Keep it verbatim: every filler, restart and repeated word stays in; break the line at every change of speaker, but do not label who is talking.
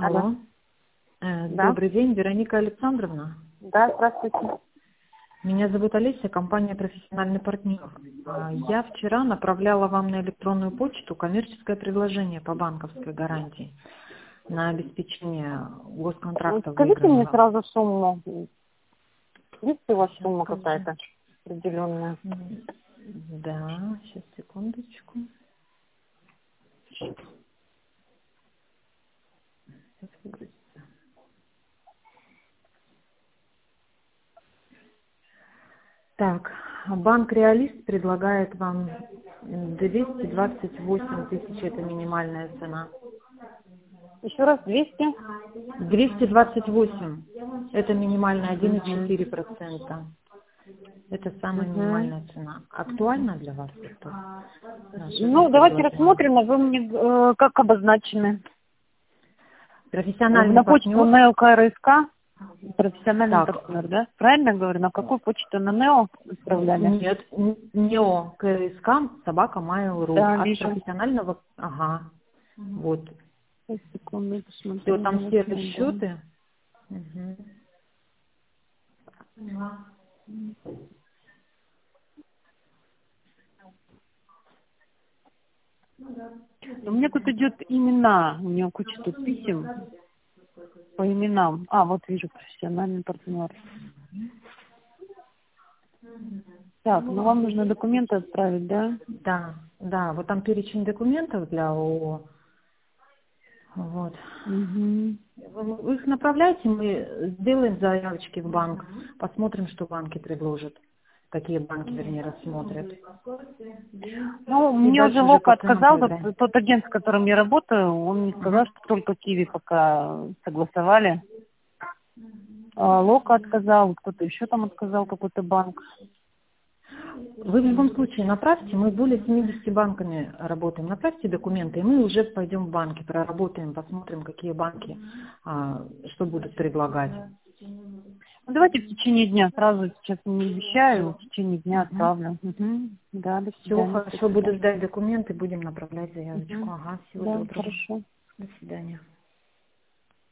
Алло. Э,
Да.
Добрый день, Вероника Александровна.
Да, здравствуйте.
Меня зовут Олеся, компания «Профессиональный партнер». А, Я вчера направляла вам на электронную почту коммерческое предложение по банковской гарантии на обеспечение госконтракта
Скажите мне
выигранного.
сразу сумму. Есть у вас
Сейчас
сумма
скажу.
какая-то определенная?
М, Да, сейчас, секундочку. Сейчас выгрузится. Так, банк «Реалист» предлагает вам двести двадцать восемь тысяч, это минимальная цена.
Еще раз, двести?
двести двадцать восемь, это минимальная один и
Угу.
четыре процента. Это самая
Угу.
минимальная цена. Актуально для вас это наше
Ну, давайте
предложение?
рассмотрим, а вы мне э, как обозначены?
Профессиональный
На почту
партнер.
нео ка эр эс ка, профессиональный
Так,
партнер, да? Правильно я говорю? На какую почту? На нео отправляли?
нет, нео КСК, собака Mail.ru.
Да,
От
вижу.
профессионального, ага, вот.
Сейчас, секунду,
Все,
посмотрю.
там
Вот,
все
да.
расчеты. Мгм.
У меня тут идет имена, у меня куча тут писем по именам. А, вот вижу, профессиональный партнер. Так, ну вам нужно документы отправить, да?
Да, да, вот там перечень документов для ООО. Вот.
Угу.
Вы вы их направляйте, мы сделаем заявочки в банк, посмотрим, что банки предложат, какие банки, вернее, рассмотрят.
Ну,
И
мне уже
дальше уже по
Лока
ценам
отказал, тот,
поиграем.
тот агент, с которым я работаю, он мне сказал,
Мгм.
что только Киви пока согласовали. А Лока отказал, кто-то еще там отказал, какой-то банк.
Вы в любом случае направьте, мы более семидесятью банками работаем, направьте документы, и мы уже пойдем в банки, проработаем, посмотрим, какие банки, а, что будут предлагать.
Ну, давайте в течение дня, сразу сейчас не обещаю, в течение дня
Угу.
отправлю. Угу. Да, до
Все,
свидания,
хорошо,
спасибо.
буду ждать документы, будем направлять заявочку.
Угу.
Ага, всего
Да,
доброго.
хорошо.
До свидания.